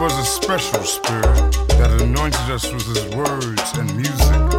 was a special spirit that anointed us with his words and music.